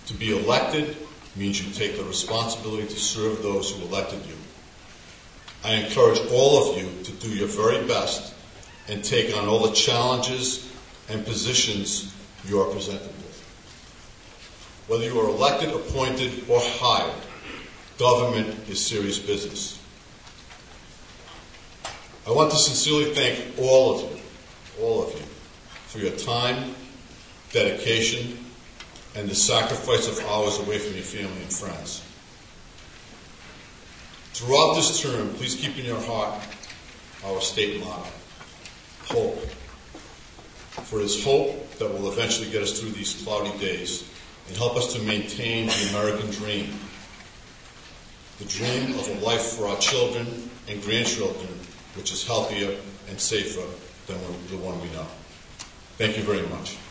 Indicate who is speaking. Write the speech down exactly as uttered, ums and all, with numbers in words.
Speaker 1: To be elected means you take the responsibility to serve those who elected you. I encourage all of you to do your very best and take on all the challenges and positions you are presented with. Whether you are elected, appointed, or hired, government is serious business. I want to sincerely thank all of you, all of you, for your time, dedication, and the sacrifice of hours away from your family and friends. Throughout this term, please keep in your heart our state motto, hope. For it is hope that will eventually get us through these cloudy days and help us to maintain the American dream, the dream of a life for our children and grandchildren which is healthier and safer than the one we know. Thank you very much.